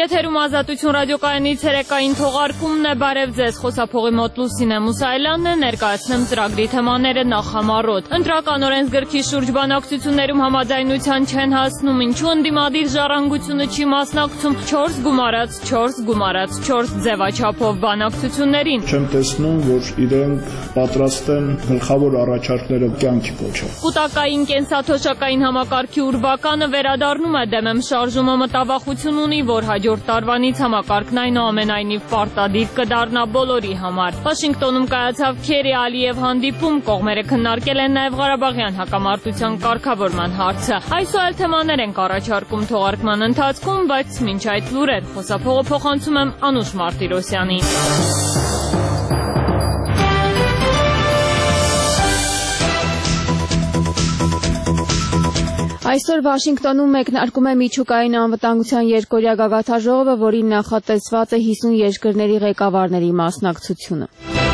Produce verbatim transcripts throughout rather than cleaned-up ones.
Եթերում Ազատություն ռադիոկայանից երեկային թողարկումն է, բարև ձեզ, խոսափողի մոտ Լուսինե Մուսայելյանն է, ներկայացնեմ ծրագրի թեմաները նախամարոտ։ Ընտրական օրենսգրքի շուրջ բանակցություններում համաձայնության չեն հասնում, ինչու ընդդիմադիր ժառանգությունը չի մասնակցում չորս գումարած չորս գումարած չորս ձևաչափով բանակցություններին։ Չեմ տեսնում, որ իրենք պատրաստ են գլխավոր առաջարկները կյանքի կոչել։ Կուտակային կենսաթոշակային համակարգի ուրվականը վերադառնում է, դեմ եմ շարժումը մտավախություն ունի, որ հաջորդ տարվանից համակարգն այնուամենայնիվ պարտադիր կդառնա բոլորի համար։ Վաշինգտոնում կայացավ Քերի-Ալիև հանդիպում, կողմերը քննարկել են նաև Ղարաբաղյան հակամարտության կարգավորման հարցը։ Այսօր այլ թեմաներ ենք առաջարկում թողարկման ընթացքում, բայց մինչ այդ լուրեր, խոսափողը փոխանցում եմ Անուշ Մարտիրոսյանին։ Այսօր Վաշինգտոնում մեկնարկում է միջուկային անվտանգության երկօրյա գագաթաժողովը, որին նախատեսված է հիսուն երկրների ղեկավարների մասնակցությունը։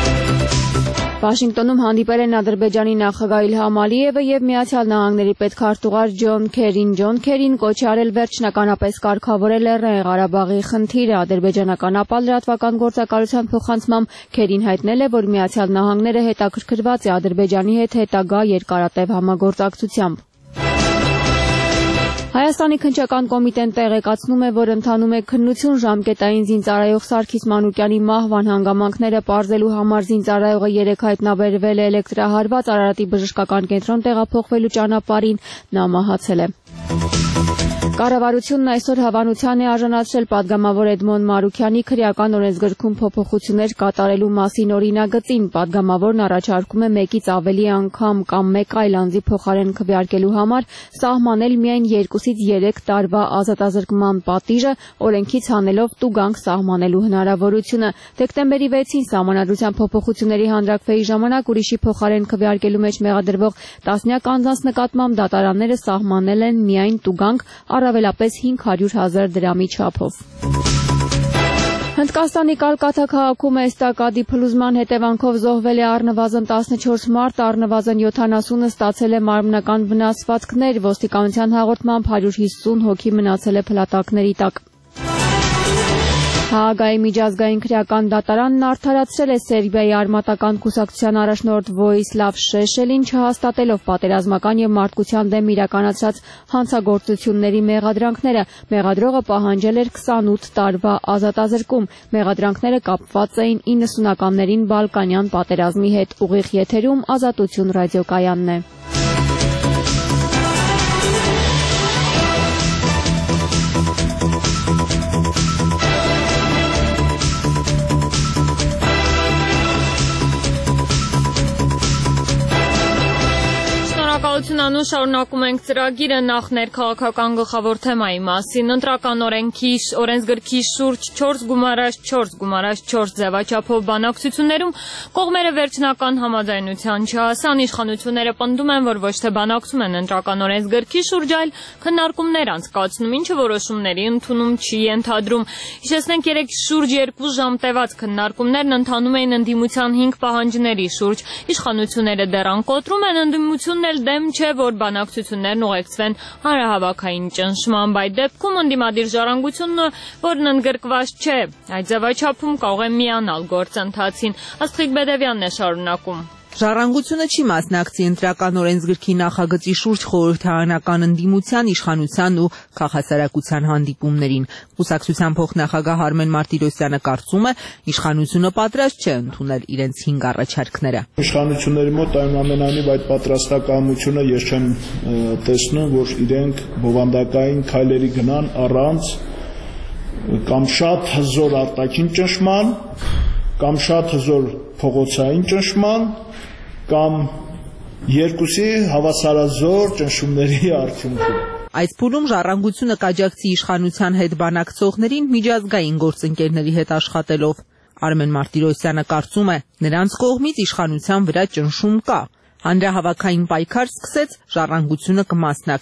Վաշինգտոնում հանդիպել են Ադրբեջանի նախագահ Իլհամ Ալիևը եւ Միացյալ Նահանգների պետքարտուղար Ջոն Քերին։ Ջոն Քերին կոչ է արել վերջնականապես կարգավորել Լեռնային Ղարաբաղի խնդիրը։ Ադրբեջանական ապա լրատվական գործակալության փոխանցմամբ Քերին հայտնել է, որ Միացյալ Նահանգները հետաքրքրված է Ադրբեջանի հետ հետագա երկարատև համագործակցությամբ։ Հայաստանի քննչական կոմիտեն տեղեկացնում է, որ ընթանում է քննություն ժամկետային զինծառայող Սարգիս Մանուկյանի մահվան հանգամանքները պարզելու համար զինծառայողը երեկ հայտնաբերվել է էլեկտրահարված Արարատի բժշկական կենտրոն տեղափոխվելու ճանապարհին, նա մահացել է։ Կառավարությունն այսօր հավանության է արժանացրել պատգամավոր Էդմոն Մարուքյանի քրեական օրենսգրքում փոփոխություններ կատարելու մասին օրինագծին։ Պատգամավորն առաջարկում է մեկից ավելի անգամ կամ մեկ այլ անձի փոխարեն քվեարկելու համար սահմանել միայն երկուսից երեք տարվա ազատազրկման պատիժը, օրենքից հանելով տուգանք սահմանելու հնարավորությունը։ Դեկտեմբերի վեցին Սահմանադրության փոփոխությունների հանրաքվեի ժամանակ ուրիշի փոխարեն քվեարկելու մեջ մեղադրվող տասնյակ անձանց նկատմամբ դատարանները սահմանել են միայն տուգանք, առավելապես հինգ հարյուր հազար դրամի չափով։ Հնդկաստանի Կալկաթա քաղաքում էստակադի փլուզման հետևանքով զոհվել է առնվազն տասնչորս մարդ, առնվազն յոթանասունը ստացել է մարմնական վնասվածքներ, ոստիկանության հաղորդմամբ հարյուր հիսուն հոգի մնացել է փլատակների տակ։ Հաագայի միջազգային քրեական դատարանն արդարացրել է Սերբիայի արմատական կուսակցության առաջնորդ Վոյիսլավ Շեշելին, չհաստատելով պատերազմական եւ մարդկության դեմ իրականացրած հանցագործությունների մեղադրանքները։ Մեղադրողը պահանջել էր քսանութ տարվա ազատազրկում։ Մեղադրանքները կապված էին իննսունականներին Բալկանյան պատերազմի հետ։ Ուղիղ եթերում Ազատություն ռադիոկայանն է։ Անուշ շարունակում ենք ծրագիրը նախ ներքաղաքական գլխավոր թեմայի մասին։ Ընտրական օրենքի օրենսգրքի շուրջ չորս գումարած չորս գումարած չորս ձևաչափով բանակցություններում կողմերը վերջնական համաձայնության չհասան։ Իշխանությունները պնդում են, որ ոչ թե բանակցում են ընտրական օրենսգրքի շուրջ, այլ քննարկումներ անցկացնում, ինչը որոշումների ընդունում չի ենթադրում։ Հիշեցնենք, երեք շուրջ երկու ժամ տևած քննարկումներն ընթանում էին ընդդիմության հինգ պահանջների շուրջ։ Իշխանությունները դեռ անկոտրում են, ընդդիմությունն էլ դեմ չէ, որ բանակցություններն ուղեկցվեն հանրահավաքային ճնշմամբ։ Այդ դեպքում ընդդիմադիր ժառանգությունը, որն ընդգրկված չէ այդ ձևաչափում, կարող է միանալ գործընթացին։ Աստղիկ Բեդևյանն է շարունակում։ Ժառանգությունը չի մասնակցի ընտրական օրենսգրքի նախագծի շուրջ խորհրդարանական ընդդիմության, իշխանության ու քաղաքասարակության հանդիպումներին։ Կուսակցության փոխնախագահ Արմեն Մարտիրոսյանը կարծում է, իշխանությունը պատրաստ չէ ընդունել իրենց հինգ առաջարկները։ Իշխանությունների մոտ այնուամենայնիվ այդ պատրաստակամությունը ես չեմ տեսնում, որ իրենք բովանդակային քայլերի գնան առանց կամ շատ հզոր արտաքին ճնշման, կամ շատ հզոր փողոցային ճնշման, կամ երկուսի հավասարազոր ճնշումների արդյունքում։ Այս փուլում ժառանգությունը կաջակցի իշխանության հետ բանակցողներին միջազգային գործընկերների հետ աշխատելով։ Արմեն Մարտիրոսյանը կարծում է, նրանց կողմից իշխանության վրա ճնշում կա։ Հանրահավաքային պայքար սկսեց, ժառանգությունը կմասնակցի։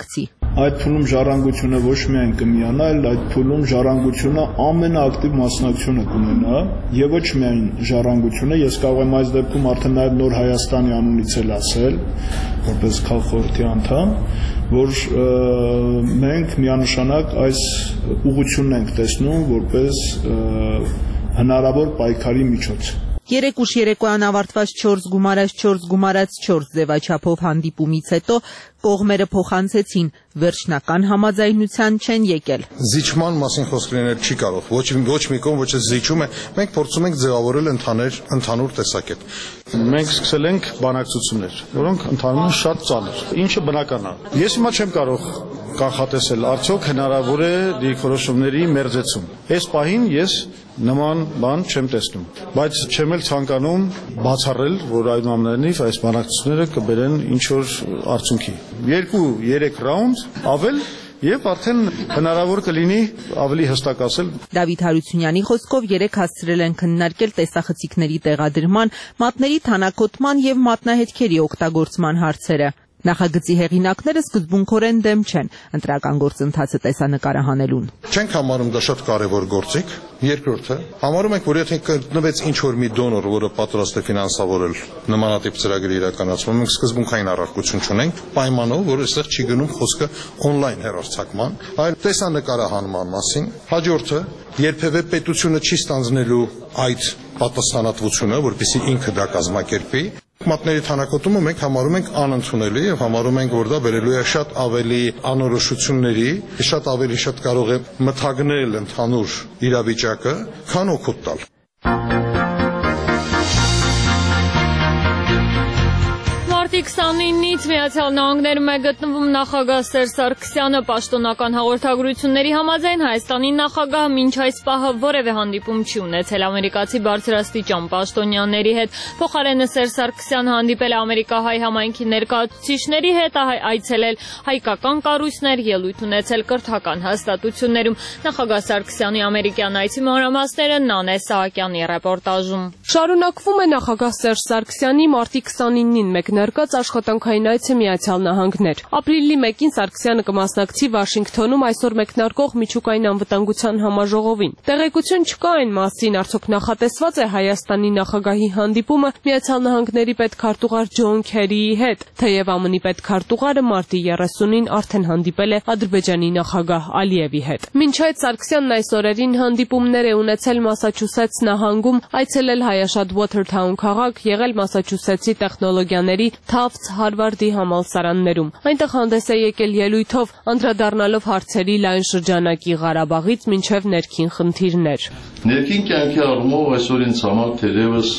այդ փուլում ժառանգությունը ոչ միայն կմիանա, այլ այդ փուլում ժառանգությունը ամենաակտիվ մասնակցությունը կունենա եւ ոչ միայն ժառանգությունը, ես կարող եմ այս դեպքում արդեն նաեւ Նոր Հայաստանի անունից էլ ասել, որպես քաղաքորդի անդամ, որ մենք միանշանակ այս ուղղությունն ենք տեսնում որպես հնարավոր պայքարի միջոց։ Երեք ուշ երեկոյան ավարտված չորս գումարած չորս գումարած չորս ձևաչափով հանդիպումից հետո կողմերը փոխանցեցին, վերջնական համաձայնության չեն եկել։ Զիջման մասին խոսք լինել չի կարող, ոչ ոչ մի կողմ ոչ զիջում է, մենք փորձում ենք ձևավորել ընդհանուր ընդհանուր տեսակետ։ Մենք սկսել ենք բանակցություններ, որոնք ընթանում են շատ ծանր, ինչը բնական է։ Ես հիմա չեմ կարող կանխատեսել, արդյոք հնարավոր է դիրքորոշումների մերձեցում։ Այս պահին ես նման բան չեմ տեսնում, բայց չեմ էլ ցանկանում բացառել, որ այնուամենայնիվ այս բանակցությունները կբերեն ինչ-որ արդյունքի։ Երկու երեք ռաունդ ավել եւ արդեն հնարավոր կլինի ավելի հստակ ասել։ Դավիթ Հարությունյանի խոսքով երեք հասցրել են քննարկել տեսախցիկների տեղադրման, մատների թանաքոտման եւ մատնահետքերի օգտագործման հարցերը։ Նախագծի հեղինակները սկզբունքորեն դեմ չեն ընտրական գործընթացը տեսանկարահանելուն։ Չենք համարում դա շատ կարևոր գործիք։ Երկրորդը, համարում ենք, որ եթե գտնվեց ինչ-որ մի դոնոր, որը պատրաստ է ֆինանսավորել նմանատիպ ծրագրի իրականացումը, մենք սկզբունքային առարկություն չունենք, պայմանով, որ այստեղ չի գնում խոսքը օնլայն հեռարձակման, այլ տեսանկարահանման մասին։ Հաջորդը, երբևէ պետությունը չի ստանձնելու այդ պատասխանատվությունը, որպեսզի ինքը դա կազմակերպի։ Մատների թանաքոտումը մենք համարում ենք անընդունելի եւ համարում ենք, որ դա բերելու է շատ ավելի անորոշությունների, շատ ավելի շատ կարող է մթագնել ընդհանուր իրավիճակը, քան օգուտ տալ։ Մարտի քսանինից Միացյալ Նահանգներում է գտնվում նախագահ Սերժ Սարգսյանը պաշտոնական հաղորդագրությունների համաձայն Հայաստանի նախագահը մինչ այս պահը որևէ հանդիպում չի ունեցել ամերիկացի բարձրաստիճան պաշտոնյաների հետ։ Փոխարենը Սերժ Սարգսյանը հանդիպել է ամերիկահայ համայնքի ներկայացուցիչների հետ, այցելել հայկական կառույցներ, ելույթ ունեցել կրթական հաստատություններում։ Նախագահ Սարգսյանի ամերիկյան այցի մանրամասները Նանե Սահակյանի ռեպորտաժում։ Շարունակվում է նախագահ Սերժ Սարգսյանի մարտի քսանինին մեկնարկած աշխատանքային այցը Միացյալ Նահանգներ։ Ապրիլի մեկին Սարգսյանը կմասնակցի Վաշինգթոնում այսօր մեկնարկող միջուկային անվտանգության համաժողովին։ Տեղեկություն չկա այն մասին, արդյոք նախատեսված է Հայաստանի նախագահի հանդիպումը Միացյալ Նահանգների պետքարտուղար Ջոն Քերիի հետ, թեև ԱՄՆ-ի պետքարտուղարը մարտի երեսունին արդեն հանդիպել է Ադրբեջանի նախագահ Ալիևի հետ։ Մինչ այդ Սարգսյանն այս օրերին հանդիպումներ է ունեցել Մասաչուսեթս նահանգում, այցելել հայաշատ Watertown քաղաք, եղել Մասաչուսեթսի տեխնոլոգիաների Tufts Հարվարդի համալսարաններում։ Այնտեղ հանդես է եկել ելույթով, անդրադառնալով հարցերի լայն շրջանակի Ղարաբաղից մինչև ներքին խնդիրներ։ Ներքին կյանքի առումով այսօր ինձ համար թերևս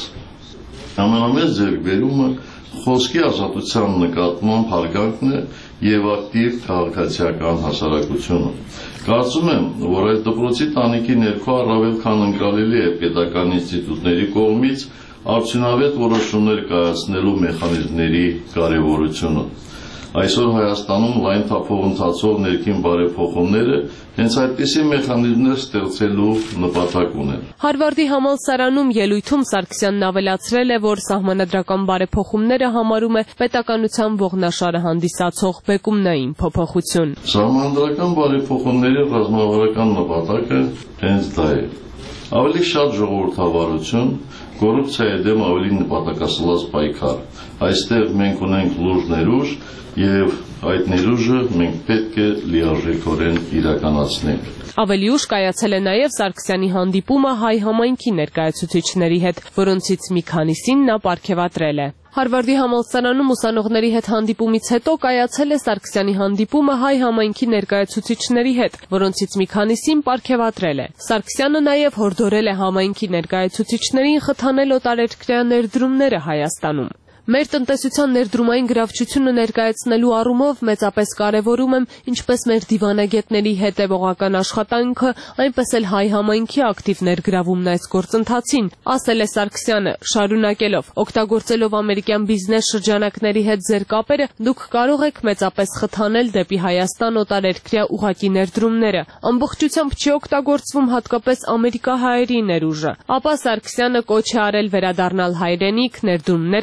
ամենամեծ ձեռքբերումը խոսքի ազատության նկատմամբ հարգանքն է եւ ակտիվ քաղաքացիական հասարակությունը։ Կարծում եմ, որ այդ դպրոցի տանիքի ներքո առավել քան ընկալելի է պետական ինստիտուտների կողմից արդյունավետ որոշումներ կայացնելու մեխանիզմների կարևորությունը։ Այսօր Հայաստանում լայն թափով ընթացող ներքին բարեփոխումները հենց այդպիսի մեխանիզմներ ստեղծելու նպատակ ունեն։ Հարվարդի համալսարանում ելույթում Սարգսյանն ավելացրել է, որ սահմանադրական բարեփոխումները համարում է պետականության ողնաշարը հանդիսացող բեկումնային փոփոխություն։ Սահմանադրական բարեփոխումների ռազմավարական նպատակը հենց դա է։ Ավելի շատ ժողովրդավարություն, կոռուպցիայի դեմ ավելի նպատակասլաց պայքար։ Այստեղ մենք ունենք լուրջ ներուժ եւ այդ ներուժը մենք պետք է լիարժեքորեն իրականացնենք։ Ավելի ուշ կայացել է նաև Սարգսյանի հանդիպումը հայ համայնքի ներկայացուցիչների հետ, որոնցից մի քանիսին նա պարգևատրել է։ Հարվարդի համալսարանում ուսանողների հետ հանդիպումից հետո կայացել է Սարգսյանի հանդիպումը հայ համայնքի ներկայացուցիչների հետ, որոնցից մի քանիսին պարգևատրել է։ Սարգսյանը նաև հորդորել է համայնքի ներկայացուցիչներին խթանել օտարերկրյա ներդրումները Հայաստանում։ Մեր տնտեսության ներդրումային գրավչությունը ներկայացնելու առումով մեծապես կարևորում եմ ինչպես մեր դիվանագետների հետևողական աշխատանքը, այնպես էլ հայ համայնքի ակտիվ ներգրավումն այս գործընթացին, ասել է Սարգսյանը, շարունակելով. օգտագործելով ամերիկյան բիզնես շրջանակների հետ ձեր կապերը, դուք կարող եք մեծապես խթանել դեպի Հայաստան օտարերկրյա ուղղակի ներդրումները։ Ամբողջությամբ չի օգտագործվում հատկապես ամերիկահայերի ներուժը։ Ապա Սարգսյանը կոչ է արել վերադառնալ հայրենիք, ներդրումներ կատարել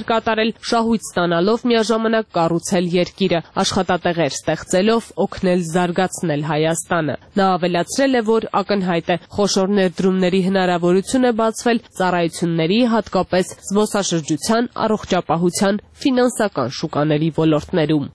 ապրել, շահույթ ստանալով միաժամանակ կառուցել երկիրը, աշխատատեղեր ստեղծելով օգնել զարգացնել Հայաստանը։ Նա ավելացրել է, որ ակնհայտ է խոշոր ներդրումների հնարավորություն է բացվել ծառայությունների, հատկապես զբոսաշրջության, առողջապահության, ֆինանսական շուկաների ոլորտներում։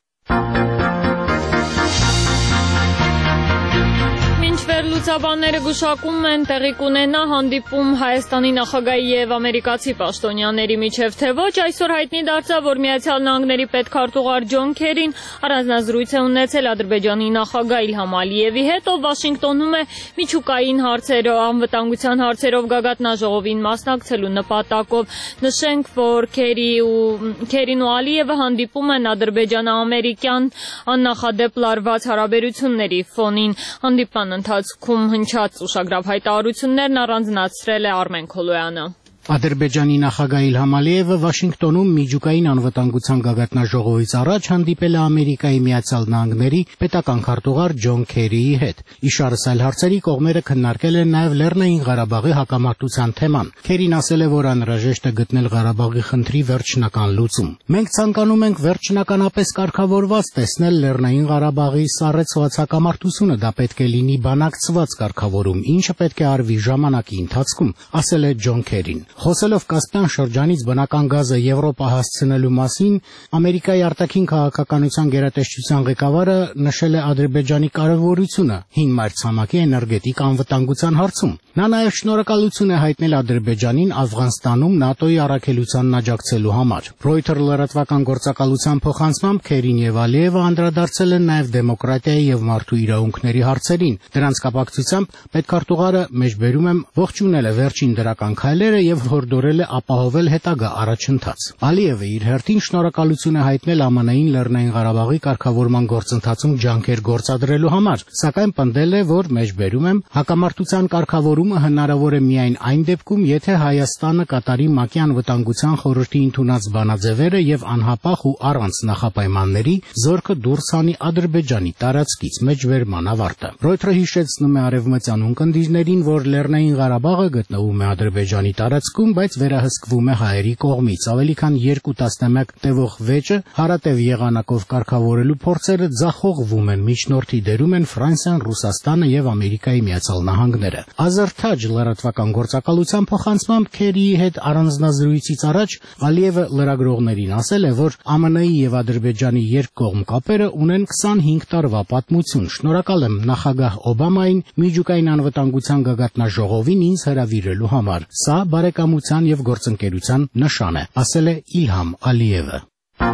Լուծաբանները գուշակում են տեղի կունենա հանդիպում Հայաստանի նախագահի եւ ամերիկացի պաշտոնյաների միջև, թե ոչ, այսօր հայտնի դարձավ, որ Միացյալ Նահանգների պետքարտուղար Ջոն Քերին առանձնազրույց է ունեցել Ադրբեջանի նախագահ Իլհամ Ալիևի հետ, ով Վաշինգտոնում է միջուկային հարցերով, անվտանգության հարցերով գագաթնաժողովին մասնակցելու նպատակով։ Նշենք, որ Քերի ու Քերին ու Ալիևը հանդիպում են ադրբեջանա-ամերիկյան աննախադեպ լարված հարաբերությունների ֆոնին։ Հանդիպման ընթացքում հնչած ուշագրավ հայտարարություններն առանձնացրել է Արմեն Քոլոյանը։ Ադրբեջանի նախագահ Իլհամ Ալիևը Վաշինգտոնում միջուկային անվտանգության գագաթնաժողովից առաջ հանդիպել է Ամերիկայի Միացյալ Նահանգների պետական քարտուղար Ջոն Քերիի հետ։ Իշարս այլ հարցերի կողմերը քննարկել են նաև Լեռնային Ղարաբաղի հակամարտության թեման։ Քերին ասել է, որ անհրաժեշտ է գտնել Ղարաբաղի խնդրի վերջնական լուծում։ Մենք ցանկանում ենք վերջնականապես կարգավորված տեսնել Լեռնային Ղարաբաղի սառեցված հակամարտությունը, դա պետք է լինի բանակցված կարգավորում, ինչը պետք է արվի ժամանակի ընթացքում, ասել է Ջոն Քերին։ Խոսելով Կասպյան շրջանից բնական գազը Եվրոպա հասցնելու մասին, Ամերիկայի արտաքին քաղաքականության գերատեսչության ղեկավարը նշել է Ադրբեջանի կարևորությունը հին մայրցամաքի էներգետիկ անվտանգության հարցում։ Նա նաև շնորհակալություն է հայտնել Ադրբեջանին Աֆղանստանում ՆԱՏՕ-ի առաքելությանն աջակցելու համար։ Reuters լրատվական գործակալության փոխանցմամբ Քերին եւ Ալիևը անդրադարձել են նաև դեմոկրատիայի եւ մարդու իրավունքների հարցերին։ Դրանց կապակցությամբ պետքարտուղարը մեջբերում եմ ողջունել է վերջին դրական քայլերը եւ հորդորել է ապահովել հետագա առաջընթաց։ Ալիևը իր հերթին շնորհակալություն է հայտնել ԱՄՆ-ին Լեռնային Ղարաբաղի կարգավորման գործընթացում ջանքեր գործադրելու համար, սակայն պնդել է, որ մեջբերում եմ հակամարտության կարգավորումը հնարավոր է միայն այն դեպքում, եթե Հայաստանը կատարի ՄԱԿ-ի անվտանգության խորհրդի ընդունած բանաձևերը եւ անհապաղ ու առանց նախապայմանների զորքը դուրս հանի Ադրբեջանի տարածքից մեջբերման ավարտը։ Reuters-ը հիշեցնում է արևմտյան ունկնդիրներին, որ Լեռնային Ղարաբաղը գտնվում է Ադրբեջանի տարածքում, բայց վերահսկվում է հայերի կողմից։ Ավելի քան երկու տասնամյակ տևող վեճը հարատև եղանակով կարգավորելու փորձերը ձախողվում են, միջնորդի դերում են Ֆրանսիան, Ռուսաստանը եւ Ամերիկայի Միացյալ Նահանգները։ Ազերթաջ լրատվական գործակալության փոխանցմամբ Քերիի հետ առանձնազրույցից առաջ Ալիևը լրագրողներին ասել է, որ ԱՄՆ-ի եւ Ադրբեջանի երկկողմ կապերը ունեն քսանհինգ տարվա պատմություն։ Շնորհակալ եմ նախագահ Օբամային միջուկային անվտանգության գագաթնաժողովին ինձ հրավիրելու համար։ Սա բարեկամության եւ գործընկերության նշան է, ասել է Իլհամ Ալիևը։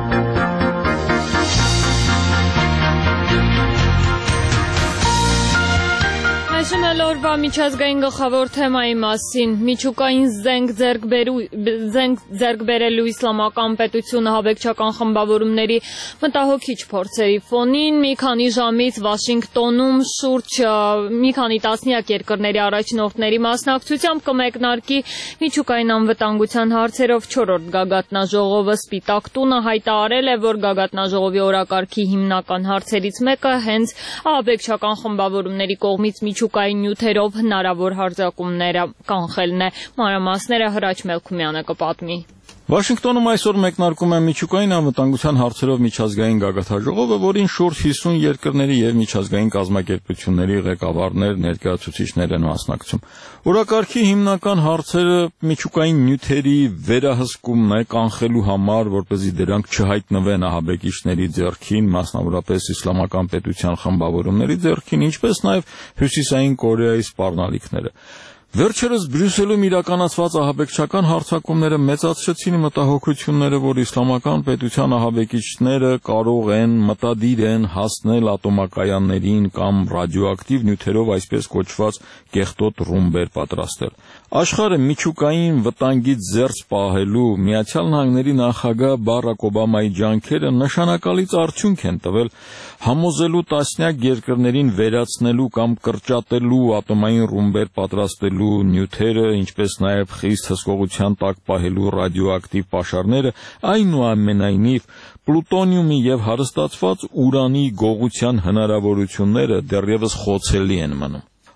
Հիշում է օրվա միջազգային գլխավոր թեմայի մասին։ Միջուկային զենք ձեռք բերելու իսլամական պետությունը հավեկչական խմբավորումների մտահոգիչ փորձերի ֆոնին մի քանի ժամից Վաշինգտոնում շուրջ մի քանի տասնյակ երկրների առաջնորդների մասնակցությամբ կմեկնարկի միջուկային անվտանգության հարցերով չորրորդ գագաթնաժողովը։ Սպիտակ տունը հայտարարել է, որ գագաթնաժողովի օրակարգի հիմնական հարցերից մեկը հենց հավեկչական խմբավորումների կողմից միջուկային նյութերով հնարավոր հարձակումները կանխելն է։ Մանրամասները Հրաչ Մելքումյանը կպատմի։ Վաշինգտոնում այսօր մեկնարկում է միջուկային անվտանգության հարցերով միջազգային գագաթնաժողովը, որին շուրջ հիսուն երկրների եւ միջազգային կազմակերպությունների ղեկավարներ, ներկայացուցիչներ են մասնակցում։ Օրակարգի հիմնական հարցերը միջուկային նյութերի վերահսկումն է կանխելու համար, որպեսզի դրանք չհայտնվեն ահաբեկիչների ձեռքին, մասնավորապես իսլամական պետության խմբավորումների ձեռքին, ինչպես նաեւ Հյուսիսային Կորեայի սպառնալիքները։ Վերջերս Բրյուսելում իրականացված ահաբեկչական հարձակումները մեծացրեցին մտահոգությունները, որ իսլամական պետության ահաբեկիչները կարող են, մտադիր են հասնել ատոմակայաններին կամ ռադիոակտիվ նյութերով այսպես կոչված կեղտոտ ռումբեր պատրաստել։ Աշխարհը միջուկային վտանգից զերծ պահելու Միացյալ Նահանգների նախագահ Բարակ Օբամայի ջանքերը նշանակալից արդյունք են տվել, համոզելու տասնյակ երկրներին վերացնելու կամ կրճատելու ատոմային ռումբեր պատրաստելու նյութերը, ինչպես նաև խիստ հսկողության տակ պահելու ռադիոակտիվ պաշարները, այնուամենայնիվ պլուտոնիումի եւ հարստացված ուրանի գողության հնարավորությունները դեռևս խոցելի են մնում։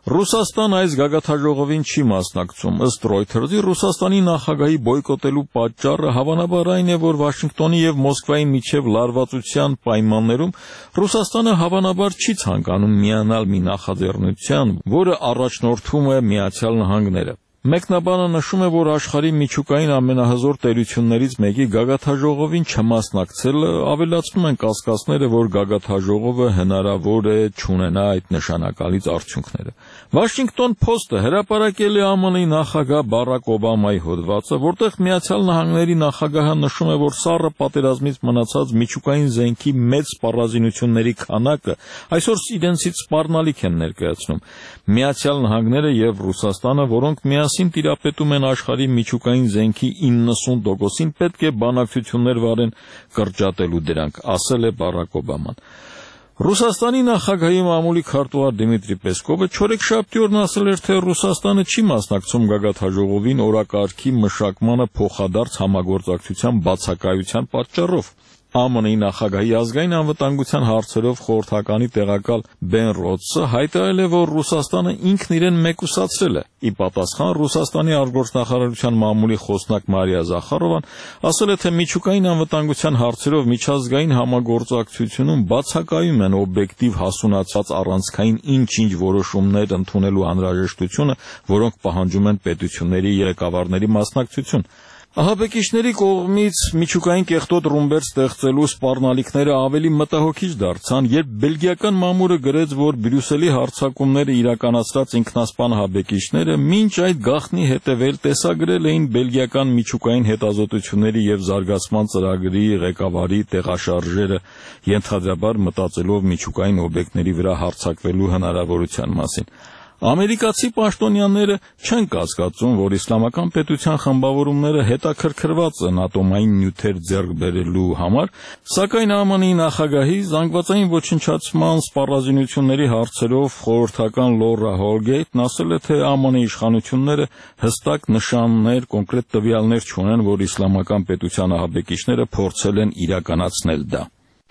Ռուսաստան այս գագաթաժողովին չի մասնակցում։ Ըստ Reuters-ի Ռուսաստանի նախագահի բոյկոտելու պատճառը հավանաբար այն է, որ Վաշինգտոնի եւ Մոսկվայի միջև լարվածության պայմաններում Ռուսաստանը հավանաբար չի ցանկանում միանալ մի նախաձեռնության, որը առաջնորդում է Միացյալ Նահանգները։ Մեկնաբանը նշում է, որ աշխարհի միջուկային ամենահզոր տերություններից մեկի գագաթաժողովին չմասնակցելը ավելացնում են կասկածները, որ գագաթաժողովը հնարավոր է չունենա այդ նշանակալից արդյունքները։ Washington Post-ը հրապարակել է ԱՄՆ-ի նախագահ Բարակ Օբամայի հոդվածը, որտեղ Միացյալ Նահանգների նախագահը նշում է, որ սառը պատերազմից մնացած միջուկային զենքի մեծ սպառազինությունների քանակը այսօր իրենցից սպառնալիք են ներկայացնում։ Միացյալ Նահանգները եւ Ռուսաստանը, որոնք միասին տիրապետում են աշխարհի միջուկային զենքի իննսուն տոկոսին, պետք է բանակցություններ վարեն կրճատելու դրանք, ասել է Բարակ Օբաման։ Ռուսաստանի նախագահի մամուլի քարտուղար Դիմիտրի Պեսկովը չորեքշաբթի օրն ասել էր, թե Ռուսաստանը չի մասնակցում գագաթաժողովին օրակարգի մշակմանը փոխադարձ համագործակցության բացակայության պատճառով։ ԱՄՆ-ի նախագահի ազգային անվտանգության հարցերով խորհրդականի տեղակալ Բեն Ռոդսը հայտարարել է, որ Ռուսաստանը ինքն իրեն մեկուսացրել է։ Ի պատասխան Ռուսաստանի արտգործնախարարության մամուլի խոսնակ Մարիա Զախարովան ասել է, թե միջուկային անվտանգության հարցերով միջազգային համագործակցությունում բացակայում են օբյեկտիվ հասունացած առանցքային ինչ-ինչ որոշումներ ընդունելու անհրաժեշտությունը, որոնք պահանջում են պետությունների ղեկավարների մասնակցություն։ Ահաբեկիչների կողմից միջուկային կեղտոտ ռումբեր ստեղծելու սպառնալիքները ավելի մտահոգիչ դարձան, երբ բելգիական մամուլը գրեց, որ Բրյուսելի հարձակումները իրականացրած ինքնասպան ահաբեկիչները մինչ այդ գաղտնի հետևել տեսագրել էին բելգիական միջուկային հետազոտությունների եւ զարգացման ծրագրի ղեկավարի տեղաշարժերը, ենթադրաբար մտածելով միջուկային օբյեկտների վրա հարձակվելու հնարավորության մասին։ Ամերիկացի պաշտոնյաները չեն կասկածում, որ իսլամական պետության խմբավորումները հետաքրքրված են ատոմային նյութեր ձեռք բերելու համար, սակայն ԱՄՆ-ի նախագահի զանգվածային ոչնչացման սպառազինությունների հարցերով խորհրդական Լորա Հոլգեյթն ասել է, թե ԱՄՆ իշխանությունները հստակ նշաններ, կոնկրետ տվյալներ չունեն, որ իսլամական պետության ահաբեկիչները փորձել են իրականացնել դա։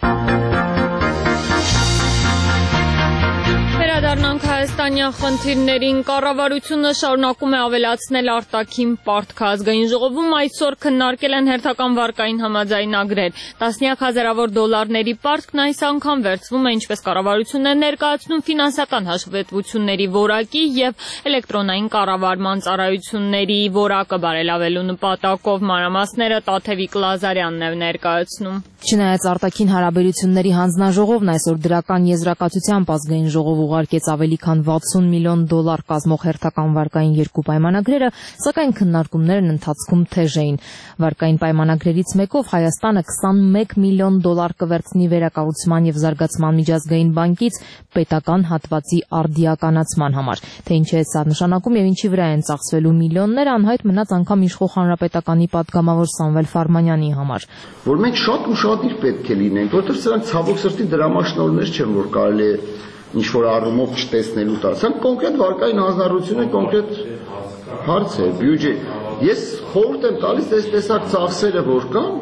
Վերադառնանք հայաստանյան խնդիրներին, կառավարությունը շարունակում է ավելացնել արտաքին պարտքը։ Ազգային ժողովում այսօր քննարկել են հերթական վարկային համաձայնագրեր։ Տասնյակ հազարավոր դոլարների պարտքն այս անգամ վերցվում է, ինչպես կառավարությունն է ներկայացնում, ֆինանսական հաշվետվությունների որակի եւ էլեկտրոնային կառավարման ծառայությունների որակը բարելավելու նպատակով։ Մանրամասները Տաթևիկ Լազարյանն է ներկայացնում։ Չնայած արտաքին հարաբերությունների հանձնաժողովն այսօր դրական եզրակացությամբ ազգային ժողով ուղարկեց ավելի քան վաթսուն միլիոն դոլար կազմող հերթական վարկային երկու պայմանագրերը, սակայն քննարկումներն ընթացքում թեժ էին։ Վարկային պայմանագրերից մեկով Հայաստանը քսանմեկ միլիոն դոլար կվերցնի վերակառուցման եւ զարգացման միջազգային բանկից պետական հատվածի արդիականացման համար։ Թե ինչ է սա նշանակում եւ ինչի վրա են ծախսվելու միլիոնները, անհայտ մնաց անգամ իշխող հանրապետականի պատգամավոր Սամվել Ֆարմանյանի համար։ Որ մենք շատ ուշադիր պետք է լինենք, որովհետեւ սրանք ցավոք սրտի դրամաշնորհներ չեն, որ կարելի է ինչ որ առումով չտեսնելու տալ։ Սրանք կոնկրետ վարկային հանձնառություն է, կոնկրետ հարց է, բյուջե։ Ես խորհուրդ եմ տալիս այս տեսակ ծախսերը, որ կան,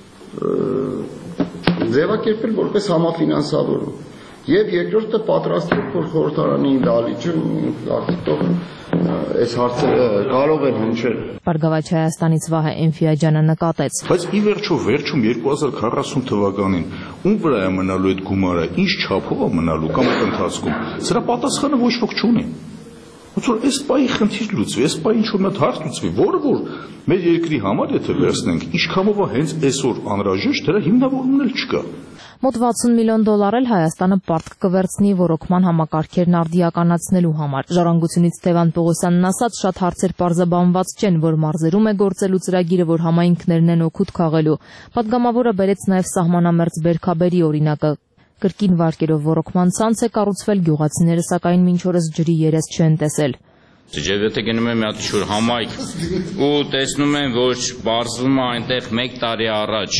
ձևակերպել որպես համաֆինանսավորում։ Եվ երկրորդը պատրաստվել, որ խորհրդարանի դալիճը արդյոք այս հարցերը կարող են հնչել։ Բարգավաճ Հայաստանից Վահե Էնֆիաջյանը նկատեց։ Բայց ի վերջո վերջում երկու հազար քառասուն թվականին ում վրա է մնալու այդ գումարը, ինչ չափով է մնալու կամ այդ ընթացքում, սրա պատասխանը ոչ ոք չունի։ Ոնց որ այս պայի խնդիր լուծվի, այս պայի ինչ-որ մի հարց լուծվի, որը որ մեր երկրի համար եթե վերցնենք, ինչքանով է հենց այսօր անհրաժեշտ, դրա հիմնավորումն էլ չկա։ Մոտ վաթսուն միլիոն դոլար էլ Հայաստանը պարտք կվերցնի ռոռոկման համակարգերն արդիականացնելու համար։ Ժառանգությունից Տևան Պողոսյանն ասաց, շատ հարցեր պարզաբանված չեն, որ մարզերում է գործելու ծրագիրը, որ համայնքներն են օգուտ քաղելու։ Պատգամավորը բերեց նաև սահմանամերձ Բերքաբերի օրինակը։ Կրկին վարկերով ռոռոկման ցանց է կառուցվել, գյուղացիները սակայն մինչ օրս ջրի երես չեն տեսել։ Եվ եթե գնում եմ մի հատ շուր համայնք ու տեսնում եմ, որ բարձվում է այնտեղ մեկ տարի առաջ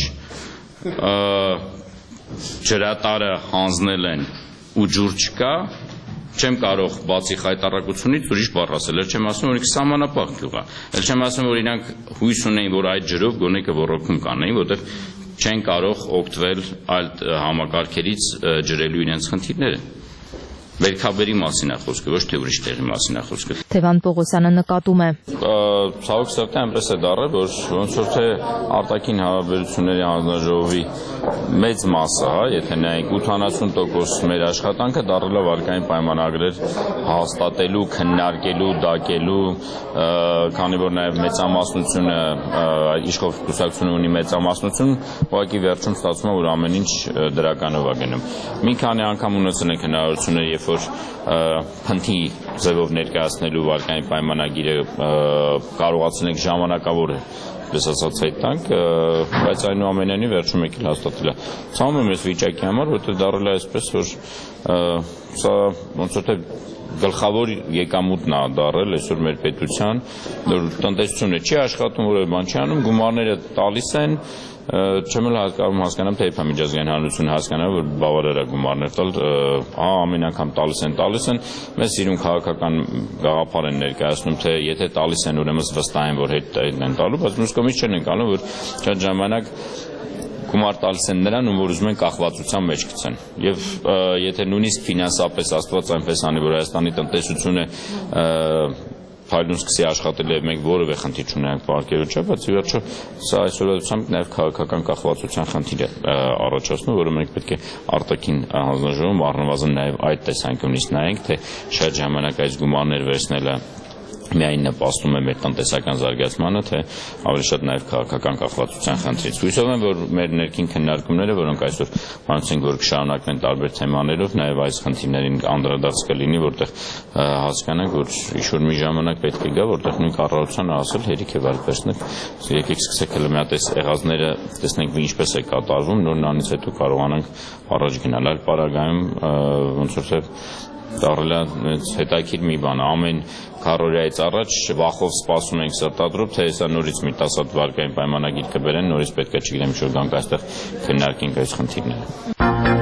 ջրատարը հանձնել են ու ջուր չկա, չեմ կարող բացի խայտարակությունից ուրիշ բառ ասել, էլ չեմ ասում, որ ինքը սահմանապահ գյուղ է, էլ չեմ ասում, որ իրանք հույս ունեին, որ այդ ջրով գոնե կոռոկում կանեին, որտեղ չեն կարող օգտվել այլ համակարգերից ջրելու իրենց խնդիրները։ Վերքաբերի մասին է խոսքը, ոչ թե ուրիշ տեղի մասին է խոսքը։ Թևան Պողոսյանը նկատում է. Ցավոք սրտի այնպես է դառել, որ ոնց որ թե արտաքին հարաբերությունների հանձնաժողովի մեծ մասը, հա, եթե նայենք ութանասուն տոկոս մեր աշխատանքը դառել է վարկային պայմանագրեր հաստատելու, քննարկելու, դակելու, քանի որ նաև մեծամասնությունը իշխող կուսակցությունը ունի մեծամասնություն, ուղղակի վերջում ստացվում է, որ ամեն ինչ դրականով է գնում։ Մի քանի անգամ ունեցել ենք հնարավորություններ, երբ որ փնթի ձևով ներկայացնելու վարկային պայմանագիրը կարողացել ենք ժամանակավոր պես ասած այդ տանք, բայց այնուամենայնիվ վերջում եկել հաստատել է։ Ցավում եմ այս վիճակի համար, որտեղ դառել է այսպես, որ սա ոնց որ թե գլխավոր եկամուտն է դառել այսօր մեր պետության, որ տնտեսությունը չի աշխատում, որևէ բան չի անում, գումարները տալիս են, չեմ էլ կարող հասկանամ, թե երբ է միջազգային հանրությունը հասկանա, որ բավարար է գումարներ տալ, հա ամեն անգամ տալիս են, տալիս են, մեզ սիրուն քաղաքական գաղափար են ներկայացնում, թե եթե տալիս են, ուրեմն վստահ են, որ հետ են տալու, բայց մյուս կողմից չեն ընկալում, որ շատ ժամանակ գումար տալիս են նրան, ում որ ուզում են կախվածության մեջ գցեն։ Եվ եթե նույնիսկ ֆինանսապես Աստված այնպես անի, որ Հայաստանի տնտեսությունը փայլուն սկսի աշխատել եւ մենք որևէ խնդիր չունենք պարկերով, չէ, բայց ի վերջո սա այսօրացությամբ նաեւ քաղաքական կախվածության խնդիր է առաջացնում, որը մենք պետք է արտաքին հանձնաժողովում առնվազն նաեւ այդ տեսանկյունից նայենք, թե շատ ժամանակ այս գումարներ վերցնելը միայն նպաստում է մեր տնտեսական զարգացմանը, թե ավելի շատ նաև քաղաքական կախվածության խնդրից։ Հույսով եմ, որ մեր ներքին քննարկումները, որոնք այսօր մանուցենք, որ կշարունակվեն տարբեր թեմաներով, նաև այս խնդիրներին անդրադարձ կլինի, որտեղ հասկանանք, որ ինչ-որ մի ժամանակ պետք է գա, որտեղ նույն կառավարությանը ասել հերիք է վարկ վերցնել, եկեք սկսեք հələ մի հատ այս եղածները տեսնենք ինչպես է կատարվում, նոր նանից հետո կարողանանք առաջ գնալ։ Այլ պարագայում ոնց որ թե դառել է հետաքրքիր մի բան, ամեն քառօրյայից առաջ վախով սպասում ենք սրտադրով, թե հեսա նորից մի տասատ վարկային պայմանագիր կբերեն, նորից պետք է չգիտեմ ինչ-որ գանք այստեղ քննարկենք այս խնդիրները։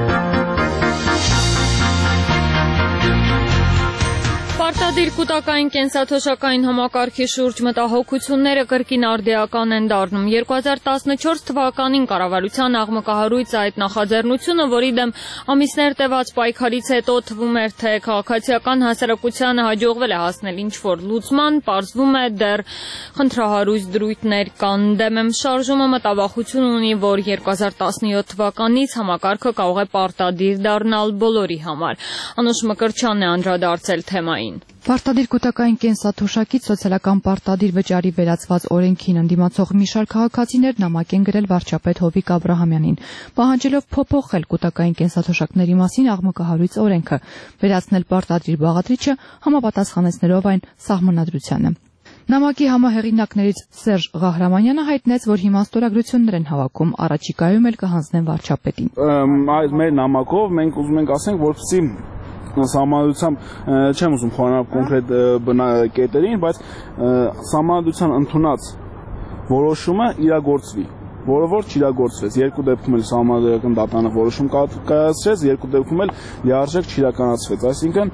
Պարտադիր կൂട്ടակային կենսաթոշակային համակարգի շուրջ մտահոգությունները կրկին արդիական են դառնում։ երկու հազար տասնչորս թվականին կառավարության աղմկահարույց այդ նախաձեռնությունը, որի դեմ ամիսներ տևած պայքարից հետո թվում էր, թե քաղաքացիական հասարակությանը հաջողվել է հասնել ինչ-որ լուծման, պարզվում է դեռ խնդրահարույց դրույթներ կան։ Դեմ եմ շարժումը մտավախություն ունի, որ երկու հազար տասնյոթ թվականից համակարգը կարող է պարտադիր դառնալ բոլորի համար։ Անուշ Մկրտչյանն է անդրադարձել թեմային։ Պարտադիր կൂട്ടակային կենսաթոշակից սոցիալական պարտադիր վճարի վերածված օրենքին ընդդիմացող մի շարք քաղաքացիներ նամակ են գրել վարչապետ Հովիկ Աբրահամյանին, պահանջելով փոփոխել կൂട്ടակային կենսաթոշակների մասին աղմկահարույց օրենքը, վերացնել պարտադիր բաղադրիչը համապատասխանեցնելով այն սահմանադրությանը։ Նամակի համահեղինակներից Սերժ Ղահրամանյանը հայտնեց, որ հիմա ստորագրություններ են հավաքում, առաջիկայում էլ կհանձնեն վարչապետին։ Այս մեր նամակով մենք ուզում ենք ասենք, որպեսզի Սահմանադրությամբ չեմ ուզում խորանալ կոնկրետ կետերին, բայց սահմանադրության ընդունած որոշումը իրագործվի, որը որ չիրագործվեց։ Երկու դեպքում էլ սահմանադրական դատարանը որոշում կայացրեց, երկու դեպքում էլ լիարժեք չիրականացվեց։ Այսինքն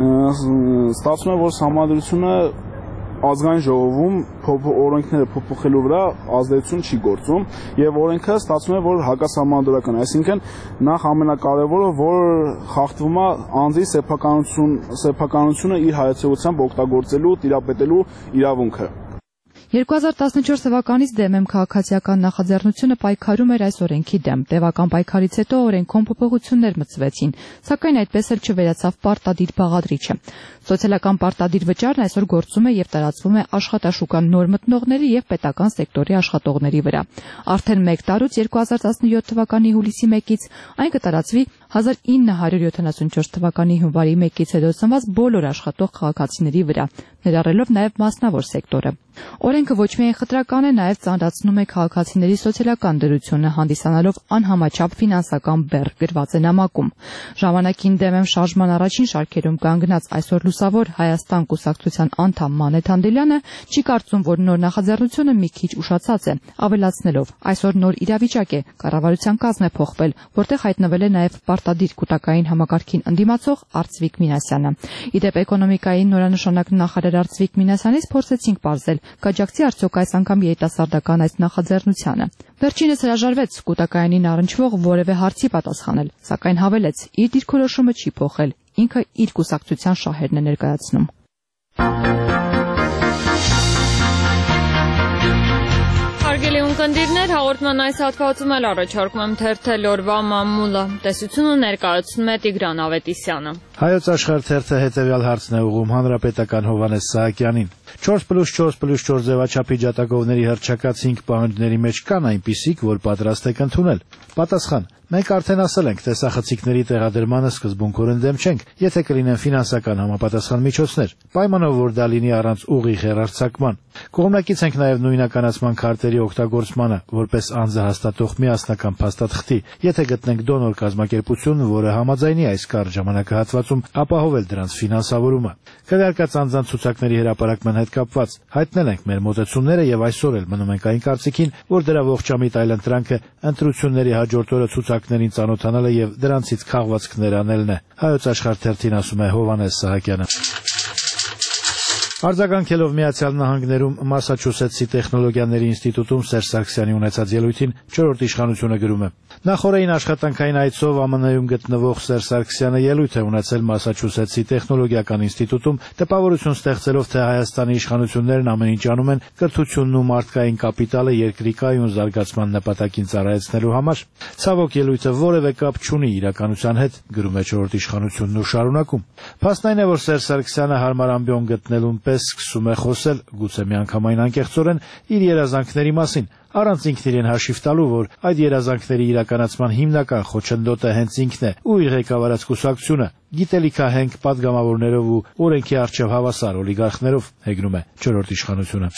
ստացվում է, որ սահմանադրությունը ազգային ժողովում օրենքները փոփոխելու վրա ազդեցություն չի գործում եւ օրենքը ստացվում է, որ հակասահմանադրական է, այսինքն նախ ամենակարևորը, որ խախտվում է անձի սեփականություն, սեփականությունը իր հայացողությամբ օգտագործելու, տիրապետելու իրավունքը։ երկու հազար տասնչորս թվականից դեմ եմ քաղաքացիական նախաձեռնությունը պայքարում էր այս օրենքի դեմ։ Տևական պայքարից հետո օրենքում փոփոխություններ մտցվեցին, սակայն այդպես էլ չվերացավ պարտադիր բաղադրիչը։ Սոցիալական պարտադիր վճարն այսօր գործում է եւ տարածվում է աշխատաշուկան նոր մտնողների եւ պետական սեկտորի աշխատողների վրա։ Արդեն մեկ տարուց երկու հազար տասնյոթ թվականի հուլիսի մեկից այն կտարածվի հազար ինը հարյուր յոթանասունչորս թվականի հունվարի մեկից հետո ծնված բոլոր աշխատող քաղաքացիների վրա, ներառելով նաև մասնավոր սեկտորը։ Օրենքը ոչ միայն խտրական է, նաև ծանրացնում է քաղաքացիների սոցիալական դրությունը, հանդիսանալով անհամաչափ ֆինանսական բեռ, գրված է նամակում։ Ժամանակին դեմ եմ շարժման առաջին շարքերում կանգնած այսօր լուսավոր Հայաստան կուսակցության անդամ Մանեթ Անդելյանը չի կարծում, որ նոր նախաձեռնությունը մի քիչ ուշացած է, ավելացնելով. այսօր նոր իրավիճակ է, կառավարության կազմն է փոխվել, որտեղ հայտնվել է նաև պարտադիր կൂട്ടակային համակարգին ընդդիմացող Արծվիկ Մինասյանը։ Իդեպ էկոնոմիկայի նորանշանակ նախարար Արծվիկ Մինասյանից փորձեցինք պարզել, կաջակցի արդյոք այս անգամ երիտասարդական այս նախաձեռնությանը։ Վերջինս հրաժարվեց կൂട്ടակայանին առնչվող որևէ հարցի պատասխանել, սակայն հավելեց՝ իր դիրքորոշումը չի փոխել, ինքը իր կուսակցության շահերն է ներկայացնում։ Հարգելի ունկնդիրներ, հաղորդման այս հատվածում էլ առաջարկում եմ թերթել օրվա մամուլը։ Տեսությունը ներկայացնում է Տիգրան Ավետիսյանը։ Հայոց աշխարհ թերթը հետևյալ հարցն է ուղղում հանրապետական Հովհաննես Սահակյանին։ չորս պլյուս չորս պլյուս չորս ձևաչափի ջատագովների հռչակած հինգ պահանջների մեջ կան այնպիսիք, որ պատրաստ եք ընդունել։ Պատասխան. մենք արդեն ասել ենք, տեսախցիկների տեղադրմանը սկզբունքորեն դեմ չենք, եթե կլինեն ֆինանսական համապատասխան միջոցներ, պայմանով որ դա լինի առանց ուղիղ հեռարձակման։ Կողմնակից ենք նաև նույնականացման քարտերի օգտագործմանը, որպես անձը հաստատող միասնական փաստաթղթի, եթե գտնենք դոնոր կազմակերպություն, որը համաձայնի այս կարճ ժամանակահատվածում ապահովել դրանց ֆինանսավորումը։ Քվեարկած անձանց ցուցակների հրապարակման հետ կապված հայտնել ենք մեր մոտեցումները եւ այսօր էլ մնում ենք այն կարծիքին, որ դրա ողջամիտ այլընտրանքը ընտրությունների հաջորդ օրը ցուցակներին ծանոթանալը եւ դրանցից քաղվածքներ անելն է։ Հայոց աշխարհ թերթին ասում է Հովհաննես Սահակյանը։ Արձագանքելով Միացյալ Նահանգներում Մասաչուսեթսի տեխնոլոգիաների ինստիտուտում Սերժ Սարգսյանի ունեցած ելույթին չորրորդ իշխանությունը գրում է. Նախորդային աշխատանքային այցով ԱՄՆ-ում գտնվող Սերժ Սարգսյանը ելույթ է ունեցել Մասաչուսեթսի տեխնոլոգիական ինստիտուտում, տպավորություն ստեղծելով, թե Հայաստանի իշխանություններն ամեն ինչ անում են կրթությունն ու մարդկային կապիտալը երկրի կայուն զարգացման նպատակին ծառայեցնելու համար։ Ցավոք ելույթը որևէ կապ չունի իրականության հետ, գրում է չորրորդ իշխանությունն ու շարունակում. Փաստն այն է, որ Սերժ Սարգսյանը հարմար ամբիոն գտնելուն պես սկսում է խոսել, գուցե միանգամայն անկեղծորեն, իր երազանքների մասին, առանց ինքն իրեն հաշիվ տալու, որ այդ երազանքների իրականացման հիմնական խոչընդոտը հենց ինքն է ու իր ղեկավարած կուսակցությունը, գիտելիքահենք պատգամավորներով ու օրենքի առջև հավասար օլիգարխներով, հեգնում է չորրորդ իշխանությունը։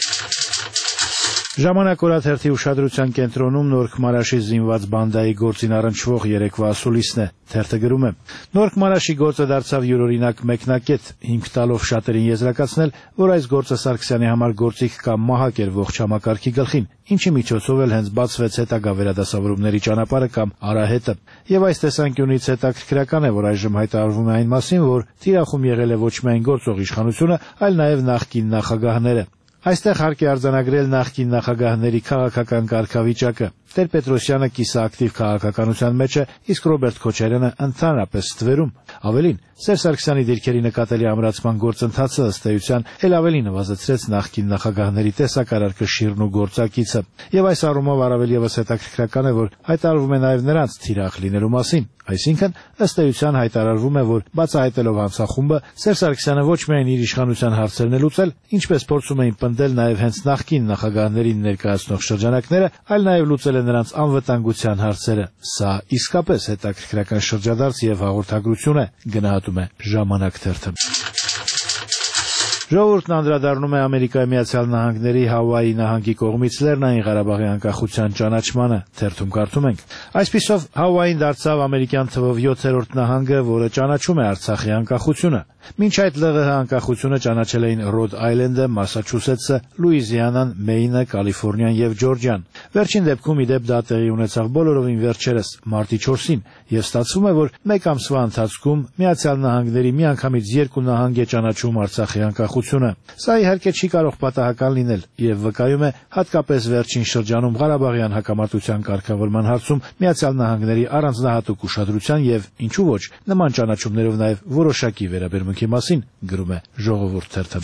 Ժամանակ օրաթերթի ուշադրության կենտրոնում Նորք Մարաշի զինված բանդայի գործին առնչվող երեկվա ասուլիսն է։ Թերթը գրում է. Նորք Մարաշի գործը դարձավ յուրօրինակ մեկնակետ, հիմք տալով շատերին եզրակացնել, որ այս գործը Սարգսյանի համար գործիք կամ մահակ էր ողջ համակարգի գլխին, ինչի միջոցով էլ հենց բացվեց հետագա վերադասավորումների ճանապարհը կամ արահետը։ Եվ այս տեսանկյունից հետաքրքրական է, որ այժմ հայտարարվում է այն մասին, որ թիրախում եղել է ոչ միայն գործող իշխանությունը, այլ նաև նախկին նախագահները։ Այստեղ հարկ է արձանագրել նախկին նախագահների քաղաքական կարգավիճակը։ Տեր-Պետրոսյանը կիսաակտիվ քաղաքականության մեջ է, իսկ Ռոբերտ Քոչարյանը ընդհանրապես ստվերում։ Ավելին, Սերժ Սարգսյանի դիրքերի նկատելի ամրացման գործընթացը ըստ էության էլ ավելի նվազեցրեց նախկին նախագահների տեսակարար կշիռն ու գործակիցը։ Եվ այս առումով առավել ևս հետաքրքրական է, որ հայտարարվում է նաև նրանց թիրախ լինելու մասին։ Այսինքն, ըստ էության հայտարարվում է, որ բացահայտելով հանցախումբը, Սերժ Սարգսյանը ոչ միայն իր իշխանության հարցերն է լուծել, ինչպես փորձում էին պնդել նաև հենց նախկին նախագահներին ներկայացնող շրջանակները, այլ նաև լուծել է նրանց անվտանգության հարցերը։ Սա իսկապես հետաքրքրական շրջադարձ եւ հաղորդագրություն է, գնահատում է Ժամանակ թերթը։ Ժողովուրդն անդրադառնում է Ամերիկայի Միացյալ Նահանգների Հավայի նահանգի կողմից Լեռնային Ղարաբաղի անկախության ճանաչմանը, թերթում կարդում ենք. Այսպիսով Հավային դարձավ ամերիկյան թվով յոթերորդ նահանգը, որը ճանաչում է Արցախի անկախությունը։ Մինչ այդ ԼՂՀ անկախությունը ճանաչել էին Ռոդ Այլենդը, Մասաչուսեթսը, Լուիզիանան, Մեյնը, Կալիֆոռնիան եւ Ջորջիան։ Վերջին դեպքում ի դեպ դա տեղի ունեցավ բոլորովին վերջերս մարտի չորսին, եւ ստացվում է, որ մեկ ամսվա ընթացքում Միացյալ Նահանգների միանգամից երկու նահանգ է ճանաչում Արցախի անկախությունը։ Սա իհարկե չի կարող պատահական լինել եւ վկայում է հատկապես վերջին շրջանում Ղարաբաղյան հակամարտության կարգավորման հարցում Միացյալ Նահանգների առանձնահատուկ ուշադրության եւ ինչու ոչ նման ճանաչումներով նաեւ որոշակի վերաբերմունքի մասին, գրում է Ժողովուրդ թերթը։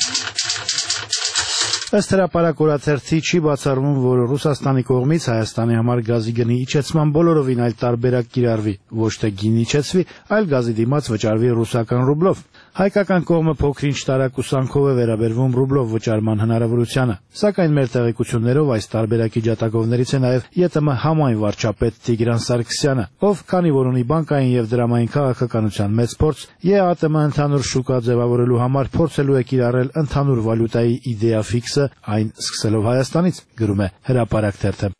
Ըստ հրապարակ օրաթերթի չի բացառվում, որ Ռուսաստանի կողմից Հայաստանի համար գազի գնի իջեցման բոլորովին այլ տարբերակ կիրառվի, ոչ թե գին իջեցվի, այլ գազի դիմաց վճարվի ռուսական ռուբլով։ Հայկական կողմը փոքրինչ տարակուսանքով է վերաբերվում ռուբլով վճարման հնարավորությանը, սակայն մեր տեղեկություններով այս տարբերակի ջատագովներից է նաև ԵՏՄ համայն վարչապետ Տիգրան Սարգսյանը, ով քանի որ ունի բանկային եւ դրամային քաղաքականության մեծ փորձ, ԵԱՏՄ ընդհանուր շուկա ձևավորելու համար փորձելու է կիրառել ընդհանուր վալյուտայի իդեա ֆիքսը, այն սկսելով Հայաստանից, գրում է Հրապարակ թերթը։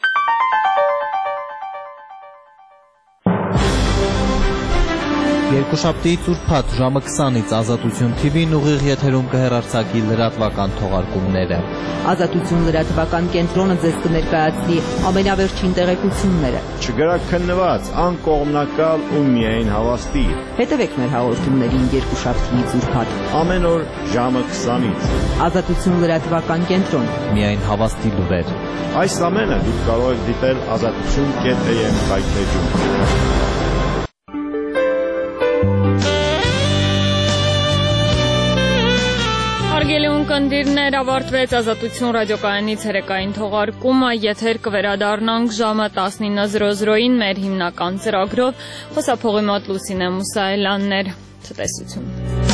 Երկուշաբթիից ուրբաթ ժամը քսանից Ազատություն թիվին ուղիղ եթերում կհեռարձակի լրատվական թողարկումները։ Ազատություն լրատվական կենտրոնը ձեզ կներկայացնի ամենավերջին տեղեկությունները։ Չգրաքննված, անկողմնակալ ու միայն հավաստի։ Հետևեք մեր հաղորդումներին երկուշաբթիից ուրբաթ ամեն օր ժամը քսանից։ Ազատություն լրատվական կենտրոն։ Միայն հավաստի լուրեր։ Այս ամենը դուք կարող եք դիտել ազատություն կետ էմ կայքեջում։ ունկնդիրներ, ավարտվեց Ազատություն ռադիոկայանից հերեկային թողարկումը, եթեր կվերադառնանք ժամը տասնինը զրո զրոյին մեր հիմնական ծրագրով, խոսափողի մոտ Լուսինե Մուսայելյանն էր, ցտեսություն։